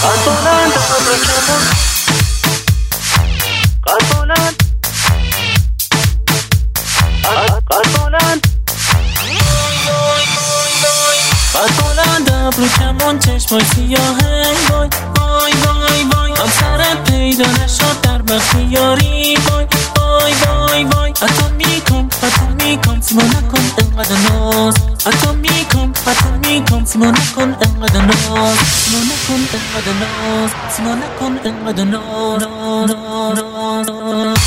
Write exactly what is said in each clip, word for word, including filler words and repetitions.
قد بلند ابر کمان، قد بلند، قد بلند، قد بلند ابر کمان، چشمای سیاهه وای وای وای وای، هم سرت پیدا نشد در بختیاری وای وای وای وای. عطا میکن عطا میکن سیما نکن انقدر ناز، عطا میکن عطا میکن سیما نکن انقدر ناز، سیما نکن انقدر ناز، سیما نکن انقدر ناز ناز ناز.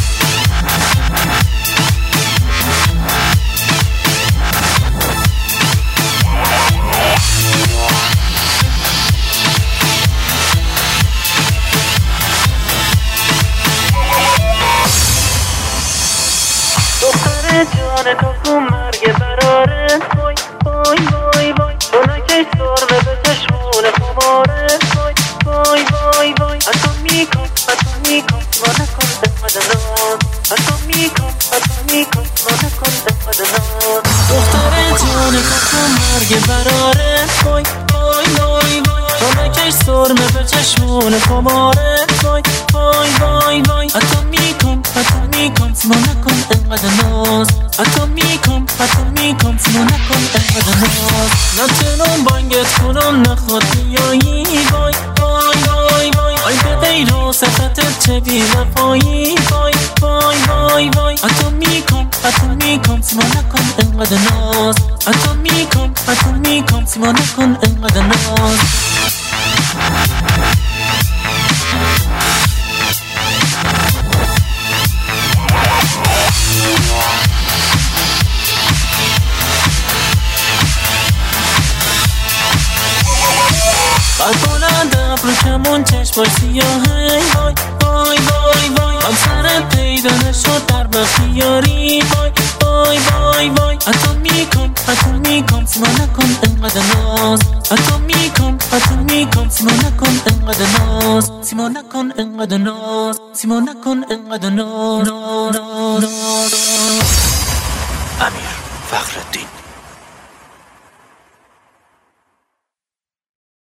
دختر جان تو مرگ براره وای وای وای وای، چونکه سرمه به چشمون خماره وای وای وای وای. عطا میکن عطا میکن سیما نکن انقدر ناز، عطا میکن عطا میکن سیما نکن انقدر ناز. دختر جان تو مرگ براره وای وای وای وای، چونکه سرمه به چشمون خماره وای وای وای وای. عطا میکن عطا میکن سیما نکن انقدر ناز، عطا میکن عطا میکن سیما نکن انقدر ناز. نتونم بانگت کنم نخواد بیایی وای وای وای وای، آی به غیر و صفتت چه بی وفایی وای وای وای وای. عطا میکن عطا میکن سیما نکن انقدر ناز، عطا میکن عطا میکن سیما نکن انقدر ناز. قد بلند ابر کمان، چشمای سیاهه وای وای وای وای، هم سرت پیدا نشد در بختیاری وای وای وای وای. عطا میکن عطا میکن سیما نکن انقدر ناز، عطا میکن عطا میکن سیما نکن انقدر ناز، سیما نکن انقدر ناز، سیما نکن انقدر ناز.